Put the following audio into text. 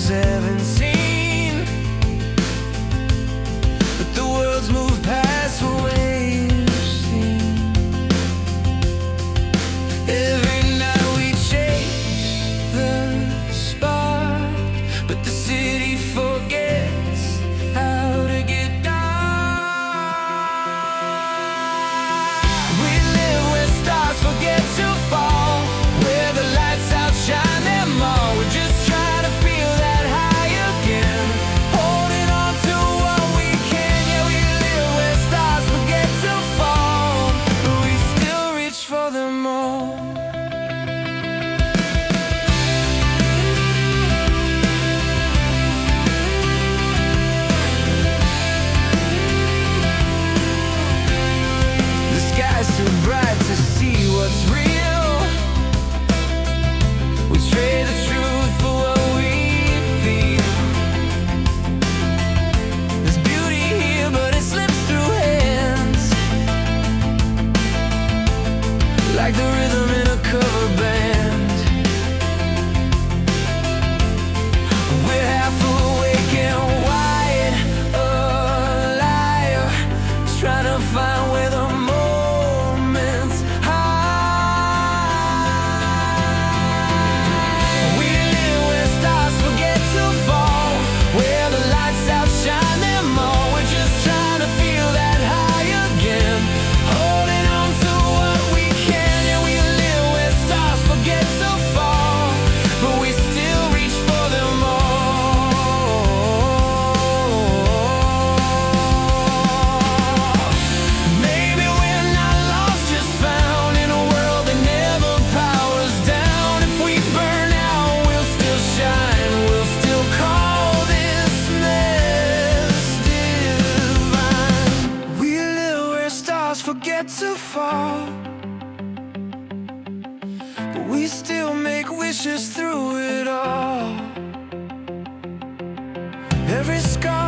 haven't seen, but the world's moved past what we've seen. Every night we chase the spark, but the city forgets how to get dark. We live where stars forget to fall, where the lights outshine them all. We're just trying to feel that high again, holding on to what we can. Yeah, we live where stars forget to fall, but we still reach for them all. The sky's too bright to see what's real. We trade the truth for what we feel. There's beauty here, but it slips through hands, like the rhythm in a cover band. We're half awake and wide alive, trying to find where the moment's high. We live where stars forget to fall, where the lights outshine them all. We're just trying to feel that high again, holding on to what we can. Yeah, we live where stars forget to fall, but we still reach for them all. Maybe we're not lost, just found in a world that never powers down. If we burn out, we'll still shine. We'll still call this mess divine. We live where stars forget to fall, but we still make wishes through it all. Every scar